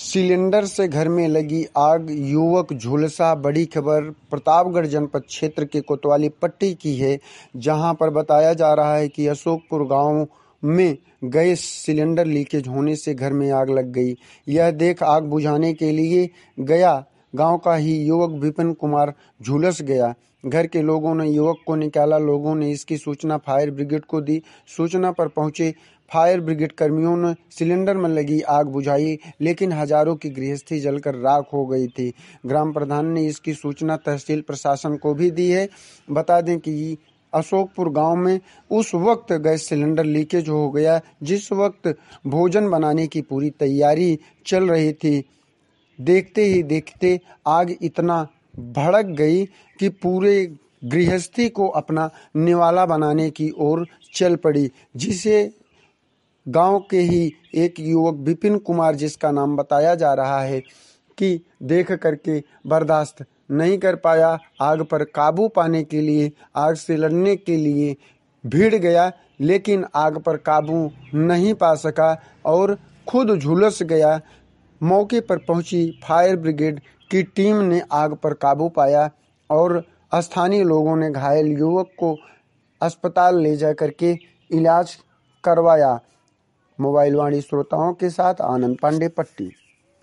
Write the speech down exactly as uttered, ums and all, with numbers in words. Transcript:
Cylinder से घर में लगी आग, युवक झुलसा। बड़ी खबर प्रतापगढ़ जनपद क्षेत्र के कोतवाली पट्टी की है, जहां पर बताया जा रहा है कि अशोकपुर गांव में गैस सिलेंडर लीकेज होने से घर में आग लग गई। यह देख आग बुझाने के लिए गया गांव का ही युवक विपिन कुमार झुलस गया। घर के लोगों ने युवक को निकाला। लोगों ने इसकी सूचना फायर ब्रिगेड को दी। सूचना पर पहुंचे फायर ब्रिगेड कर्मियों ने सिलेंडर में लगी आग बुझाई, लेकिन हजारों की गृहस्थी जलकर राख हो गई थी। ग्राम प्रधान ने इसकी सूचना तहसील प्रशासन को भी दी है। बता दें कि अशोकपुर गांव में उस वक्त गैस सिलेंडर लीकेज हो गया जिस वक्त भोजन बनाने की पूरी तैयारी चल रही थी। देखते ही देखते आग इतना भड़क गई कि पूरे गृहस्थी को अपना निवाला बनाने की ओर चल पड़ी, जिसे गांव के ही एक युवक विपिन कुमार, जिसका नाम बताया जा रहा है, कि देख करके बर्दाश्त नहीं कर पाया। आग पर काबू पाने के लिए, आग से लड़ने के लिए भिड़ गया, लेकिन आग पर काबू नहीं पा सका और खुद झुलस गया। मौके पर पहुंची फायर ब्रिगेड की टीम ने आग पर काबू पाया और स्थानीय लोगों ने घायल युवक को अस्पताल ले जा करके इलाज करवाया। मोबाइल वाणी श्रोताओं के साथ आनंद पांडे, पट्टी।